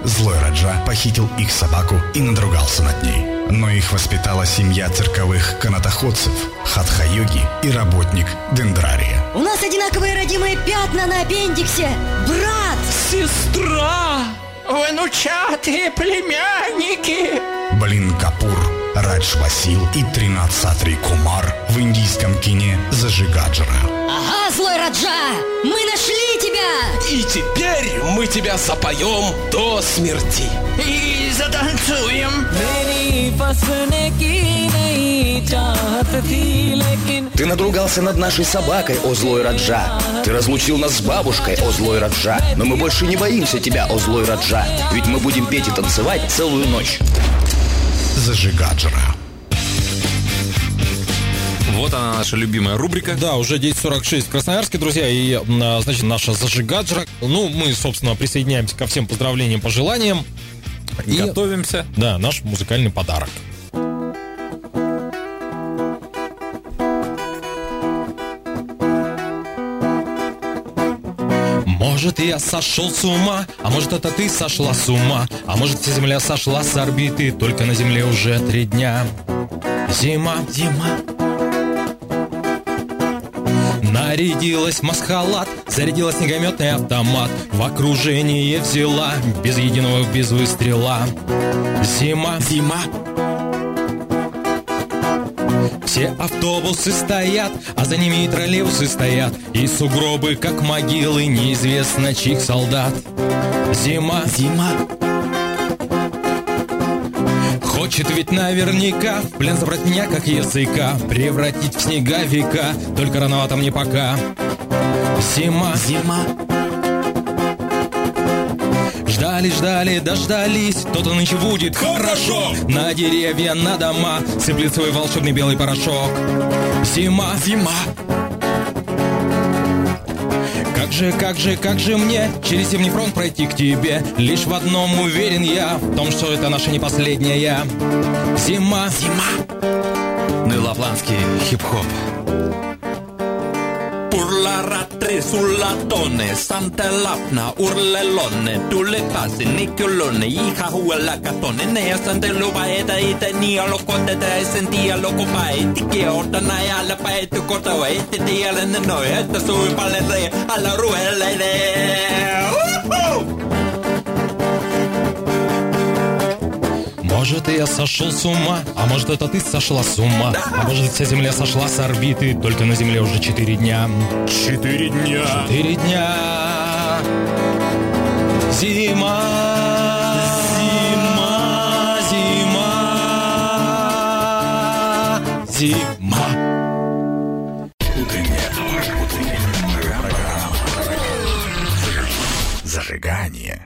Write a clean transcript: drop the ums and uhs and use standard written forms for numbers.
злой Раджа похитил их собаку и надругался над ней. Но их воспитала семья цирковых канатоходцев, хатха-йоги и работник дендрария. У нас одинаковые родимые пятна на аппендиксе. Брат! Сестра! Внучатые племянники! Балин Капур, Радж Васил и 13-й Кумар в индийском кине «Зажигаджра». Ага, злой Раджа! Мы нашли тебя! И теперь мы тебя запоем до смерти. И затанцуем. Ты надругался над нашей собакой, о злой Раджа. Ты разлучил нас с бабушкой, о злой Раджа. Но мы больше не боимся тебя, о злой Раджа. Ведь мы будем петь и танцевать целую ночь. «Зажигаджра». Вот она, наша любимая рубрика. Да, уже 10:46 в Красноярске, друзья, и, значит, наша «Зажигаджра». Ну, мы, собственно, присоединяемся ко всем поздравлениям, пожеланиям. И готовимся. Да, наш музыкальный подарок. Может, я сошел с ума, а может, это ты сошла с ума, а может, вся земля сошла с орбиты, только на земле уже 3 дня. Зима, зима. Нарядилась в масхалат, зарядила снегометный автомат, в окружение взяла, без единого, без выстрела. Зима, зима. Все автобусы стоят, а за ними и троллейбусы стоят, и сугробы, как могилы, неизвестно чьих солдат. Зима, зима. Хочет ведь наверняка в плен забрать меня, как языка, превратить в снеговика, только рановато мне пока. Зима, зима. Ждали, ждали, дождались, то-то нынче будет хорошо. На деревья, на дома сыплет свой волшебный белый порошок. Зима, зима. Как же мне через зимний фронт пройти к тебе? Лишь в одном уверен я, в том, что это наша не последняя. Зима, зима. Ну и лапландский хип-хоп. Urlaratri sulla tonne, Santa Lapna, urlellonne, tulle passi, nicchiolone, iha huella catone, nea sante lupa eta ite nia lo kote te sentia lo kopai, tiki orta nai alla paetu kota wa ite tielle ne noi, että sui palere alla ruelle de. Может, я сошел с ума, а может, это ты сошла с ума, а может, вся земля сошла с орбиты, только на земле уже 4 дня. 4 дня. 4 дня. Зима. Зима. Зима. Зима. Зажигание.